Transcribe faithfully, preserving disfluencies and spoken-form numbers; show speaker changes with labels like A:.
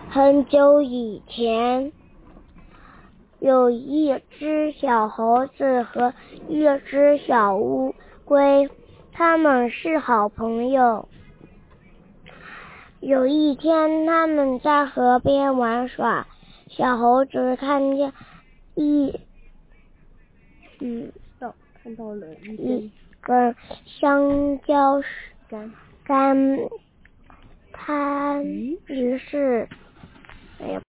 A: 很久以前，有一只小猴子和一只小乌龟，他们是好朋友。有一天，他们在河边玩耍，小猴子看见一嗯
B: 看到了一
A: 一根香蕉
B: 干
A: 干，它于是哎呀